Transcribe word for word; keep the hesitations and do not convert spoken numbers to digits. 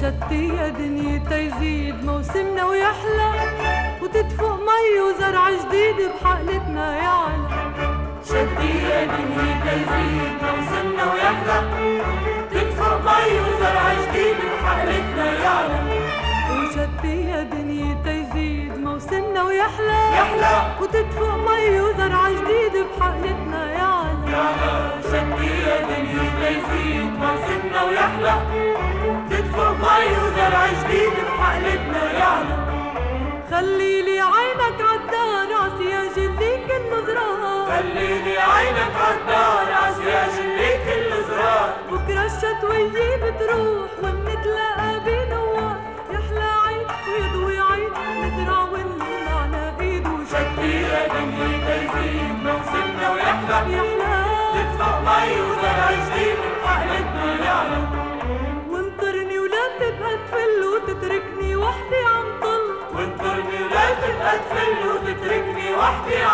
وشتي يا دنيا يزيد موسمنا ويحلى، وتدفق مي وزرع جديد بحقلتنا يعلى. شتي يا دنيا يزيد موسمنا ويحلى، تدفق مي وزرع جديد بحقلتنا يعلى. وشتي يا دنيا يزيد موسمنا ويحلى، يحلى وتدفق مي وزرع جديد بحقلتنا يعلى. شتي يا دنيا يزيد موسمنا ويحلى، تدفق مي وزرع جديد بحقلتنا يعلى. خليلي عينك عالدار عسياج اللي كله زرار، خليلي عينك عالدار عسياج اللي كله زرار. بكرة الشتوية بتروح ومنتلاقى بنوار، يحلى عيد ويضوي عيد نزرع ونلم على ايد. شتي يا دنيا يزيد موسمنا ويحلى، يحلى تدفق مي وزرع جديد بحقلتنا يعلى. وانطرني ولا تبقى تفل وتتركني وحدي عم طل، وانطرني ولا تبقى تفل وتتركني وحدي